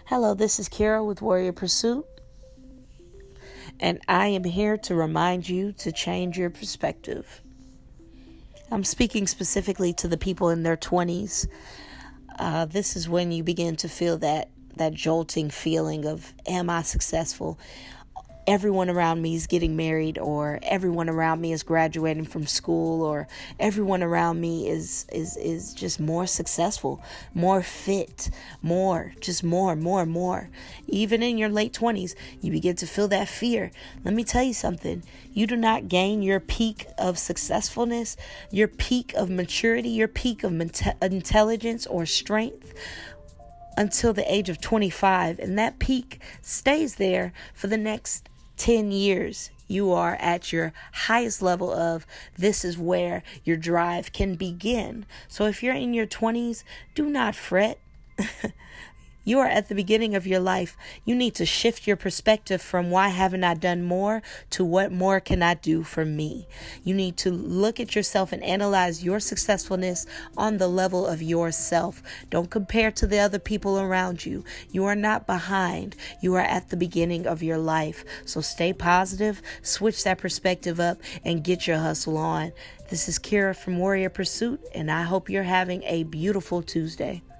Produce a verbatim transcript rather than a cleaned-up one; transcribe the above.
Hello, this is Kara with Warrior Pursuit, and I am here to remind you to change your perspective. I'm speaking specifically to the people in their twenties. Uh, this is when you begin to feel that, that jolting feeling of, am I successful? Everyone around me is getting married, or everyone around me is graduating from school, or everyone around me is is is just more successful, more fit, more, just more, more, more. Even in your late twenties, you begin to feel that fear. Let me tell you something. You do not gain your peak of successfulness, your peak of maturity, your peak of intelligence or strength until the age of twenty-five, and that peak stays there for the next ten years. You are at your highest level of this is where your drive can begin. So if you're in your twenties, do not fret. You are at the beginning of your life. You need to shift your perspective from why haven't I done more to what more can I do for me. You need to look at yourself and analyze your successfulness on the level of yourself. Don't compare to the other people around you. You are not behind. You are at the beginning of your life. So stay positive, switch that perspective up, and get your hustle on. This is Kira from Warrior Pursuit, and I hope you're having a beautiful Tuesday.